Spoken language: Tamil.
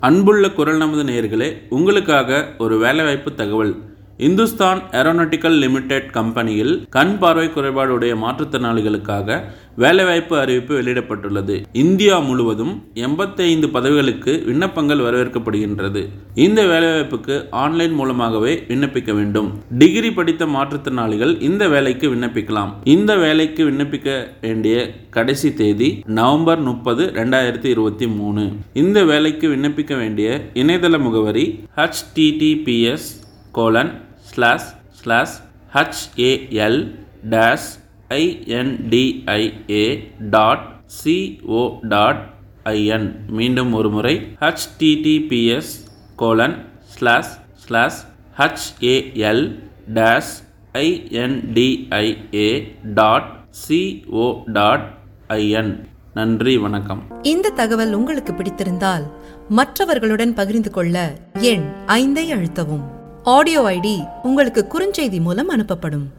அன்புள்ள குரல் நமது நேயர்களே, உங்களுக்காக ஒரு வேலைவாய்ப்பு தகவல். இந்துஸ்தான் ஏரோநாட்டிக்கல் லிமிடெட் கம்பெனியில் கண் பார்வை குறைபாடுடைய மாற்றுத்திறனாளிகளுக்காக வேலைவாய்ப்பு அறிவிப்பு வெளியிடப்பட்டுள்ளது. இந்தியா முழுவதும் 85 பதவிகளுக்கு விண்ணப்பங்கள் வரவேற்கப்படுகின்றது. இந்த வேலைவாய்ப்புக்கு ஆன்லைன் மூலமாகவே விண்ணப்பிக்க வேண்டும். டிகிரி படித்த மாற்றுத்திறனாளிகள் இந்த வேலைக்கு விண்ணப்பிக்கலாம். இந்த வேலைக்கு விண்ணப்பிக்க வேண்டிய கடைசி தேதி நவம்பர் 30, 2023. இந்த வேலைக்கு விண்ணப்பிக்க வேண்டிய இணையதள முகவரி https://india.co.in. மீண்டும் ஒரு முறை https://india.co.in. நன்றி, வணக்கம். இந்த தகவல் உங்களுக்கு பிடித்திருந்தால் மற்றவர்களுடன் பகிர்ந்து கொள்ள எண் 5 அழுத்தவும். ஆடியோ ஐடி உங்களுக்கு குறுஞ்செய்தி மூலம் அனுப்பப்படும்.